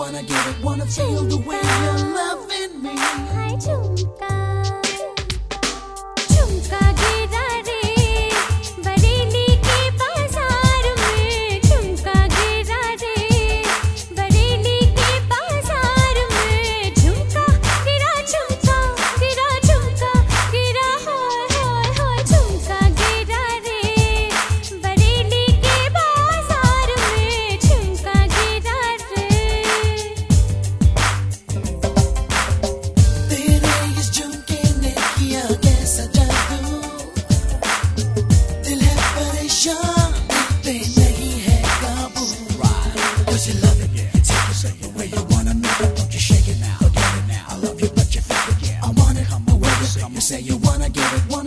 wanna get it, wanna feel the way you're loving me. हाय झुमका झुमका गिरा रे बरेली के बाजार में, झुमका गिरा रे बरेली के बाजार में, झुमका गिरा झुमका गिरा झुमका गिरा, हाय हाय हाय झुमका गिरा रे बरेली के बाजार में, झुमका गिरा रे। तेरे इस झुमके ने किया कैसा जादू, दिल है परेशान पे नहीं है काबू। Cause you love it, yeah. Take it, say it, way you wanna make it. Don't you shake it now, forget it now. I love you, but you fake it, yeah. I want it, come away with it. You say you wanna get it.